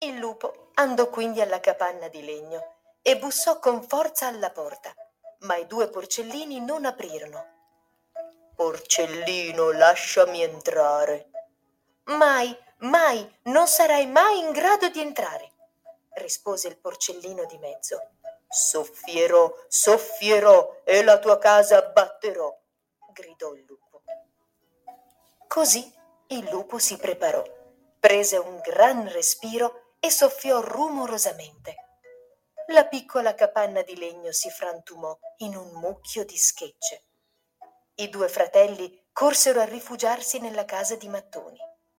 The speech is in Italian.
Il lupo andò quindi alla capanna di legno e bussò con forza alla porta, ma i due porcellini non aprirono. «Porcellino, lasciami entrare». «Mai, mai, non sarai mai in grado di entrare», rispose il porcellino di mezzo. «Soffierò, soffierò e la tua casa abbatterò», gridò il lupo. Così il lupo si preparò, prese un gran respiro e soffiò rumorosamente. La piccola capanna di legno si frantumò in un mucchio di schegge. I due fratelli corsero a rifugiarsi nella casa di mattoni.